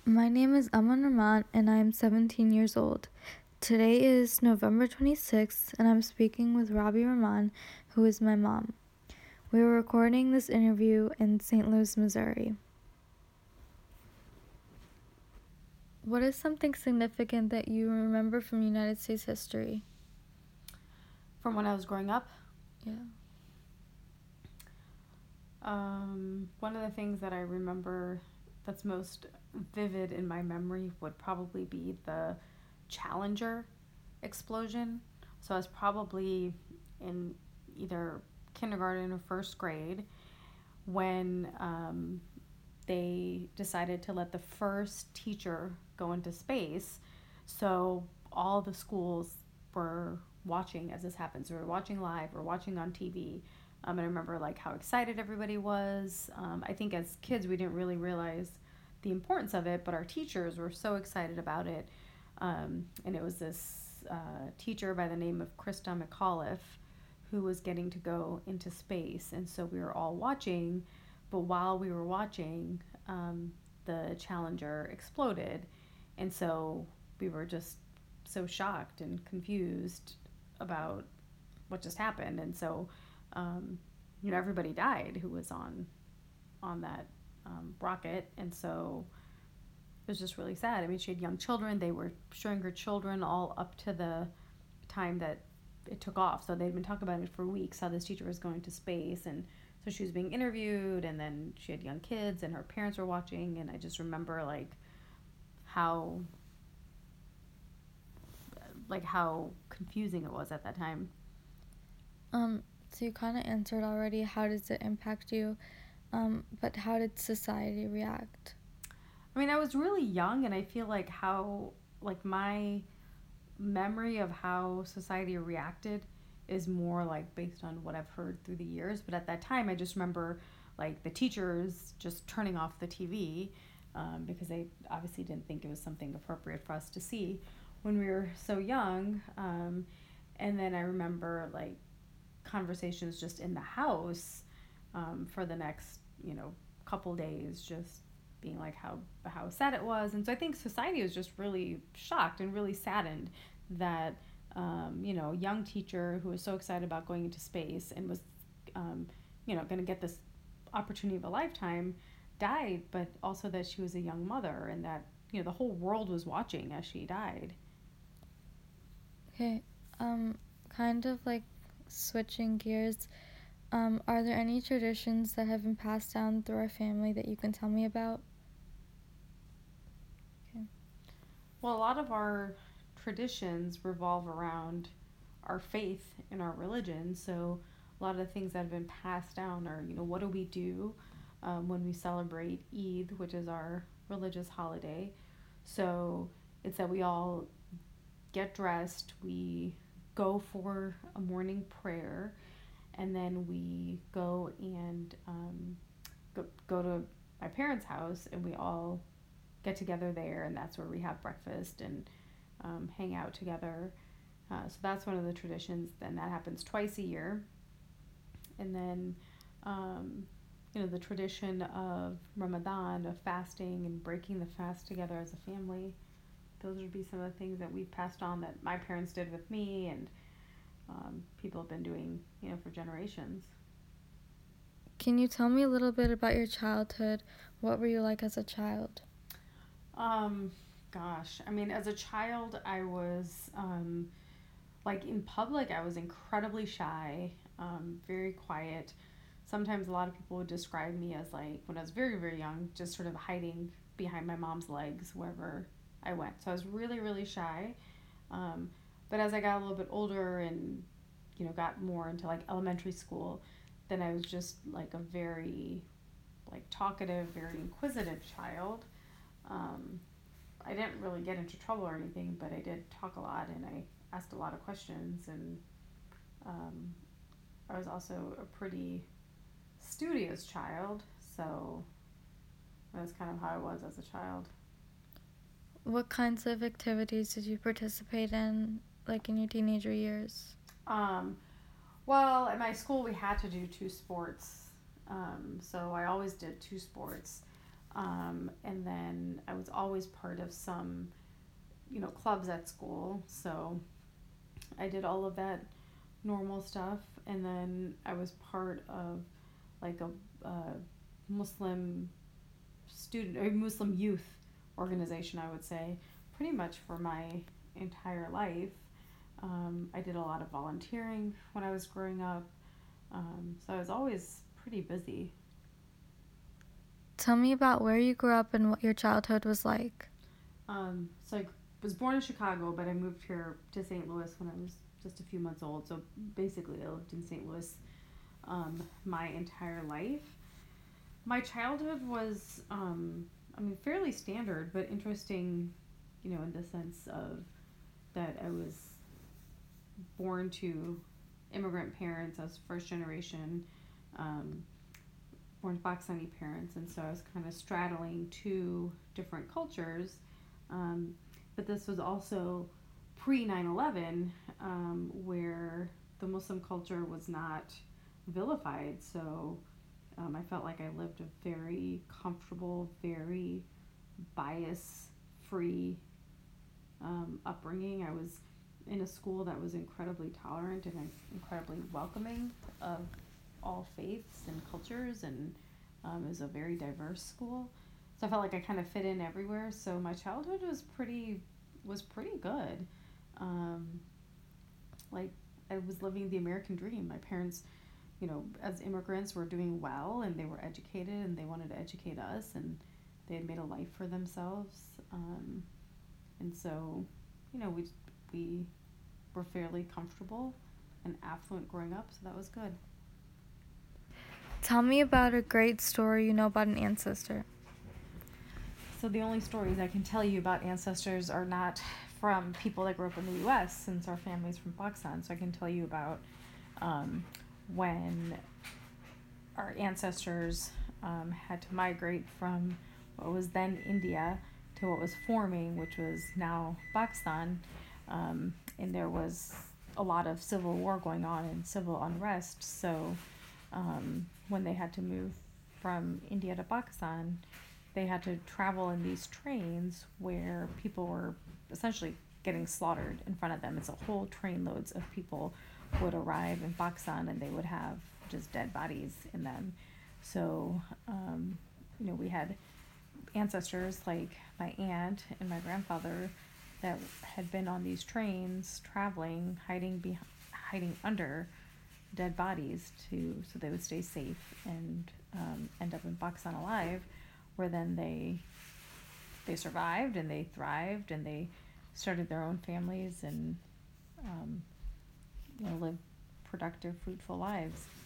My name is Aman Rahman and I am 17 years old. Today is November 26th and I'm speaking with Robbie Rahman, who is my mom. We are recording this interview in St. Louis, Missouri. What is something significant that you remember from United States history? From when I was growing up, Yeah. one of the things that I remember that's most vivid in my memory would probably be the Challenger explosion. So I was probably in either kindergarten or first grade when they decided to let the first teacher go into space. So all the schools were watching as this happened. So we were watching live, we were watching on TV. And I remember like how excited everybody was. I think as kids we didn't really realize the importance of it, but our teachers were so excited about it. And it was this teacher by the name of Krista McAuliffe who was getting to go into space. And so we were all watching, but while we were watching, the Challenger exploded. And so we were just so shocked and confused about what just happened. And so, um, everybody died who was on that rocket. And so it was just really sad. I mean, she had young children. They were showing her children all up to the time that it took off. So they'd been talking about it for weeks, how this teacher was going to space. And so she was being interviewed, and then she had young kids, and her parents were watching. And I just remember how how confusing it was at that time. So you kind of answered already, how does it impact you? But how did society react? I mean, I was really young, and I feel like how my memory of how society reacted is more like based on what I've heard through the years. But at that time, I just remember like the teachers just turning off the TV because they obviously didn't think it was something appropriate for us to see when we were so young. And then I remember like conversations just in the house for the next couple days, just being like how sad it was. And so I think society was just really shocked and really saddened that young teacher who was so excited about going into space and was going to get this opportunity of a lifetime died, but also that she was a young mother and that the whole world was watching as she died. Okay, kind of like switching gears. Are there any traditions that have been passed down through our family that you can tell me about? Okay. Well, a lot of our traditions revolve around our faith in our religion. So a lot of the things that have been passed down are, what do we do when we celebrate Eid, which is our religious holiday? So it's that we all get dressed, we go for a morning prayer, and then we go and go to my parents' house, and we all get together there, and that's where we have breakfast and hang out together. So that's one of the traditions. Then that happens twice a year, and then the tradition of Ramadan, of fasting and breaking the fast together as a family. Those would be some of the things that we've passed on that my parents did with me, and people have been doing, for generations. Can you tell me a little bit about your childhood? What were you like as a child? Um, Gosh, I mean, as a child, I was like in public, I was incredibly shy, very quiet. Sometimes a lot of people would describe me as like when I was very, very young, just sort of hiding behind my mom's legs wherever I went. So I was really, really shy. Um, but as I got a little bit older and got more into like elementary school, then I was just like a very like talkative, very inquisitive child. Um, I didn't really get into trouble or anything, but I did talk a lot and I asked a lot of questions. And um, I was also a pretty studious child, so that's kind of how I was as a child. What kinds of activities did you participate in, like in your teenager years? Um, well, at my school, we had to do two sports, so I always did two sports. And then I was always part of some, clubs at school. So I did all of that normal stuff. And then I was part of like a Muslim student or Muslim youth organization, I would say, pretty much for my entire life. I did a lot of volunteering when I was growing up. So I was always pretty busy. Tell me about where you grew up and what your childhood was like. So I was born in Chicago, but I moved here to St. Louis when I was just a few months old. So basically, I lived in St. Louis my entire life. My childhood was, fairly standard, but interesting, in the sense of that I was born to immigrant parents. I was first generation, born to Pakistani parents, and so I was kind of straddling two different cultures. But this was also pre 9/11, where the Muslim culture was not vilified. So I felt like I lived a very comfortable, very bias free upbringing. I was in a school that was incredibly tolerant and incredibly welcoming of all faiths and cultures, and it was a very diverse school. So I felt like I kind of fit in everywhere. So my childhood was pretty good. Like I was living the American dream. My parents, as immigrants, were doing well, and they were educated, and they wanted to educate us, and they had made a life for themselves. And so, we were fairly comfortable and affluent growing up, so that was good. Tell me about a great story you know about an ancestor. So the only stories I can tell you about ancestors are not from people that grew up in the U.S., since our family's from Pakistan. So I can tell you about when our ancestors had to migrate from what was then India to what was forming, which was now Pakistan. And there was a lot of civil war going on and civil unrest. So when they had to move from India to Pakistan, they had to travel in these trains where people were essentially getting slaughtered in front of them. It's a whole trainloads of people would arrive in Pakistan, and they would have just dead bodies in them. So, we had ancestors like my aunt and my grandfather that had been on these trains traveling, hiding under dead bodies so they would stay safe and end up in Pakistan alive, where then they survived and they thrived and they started their own families and lived productive, fruitful lives.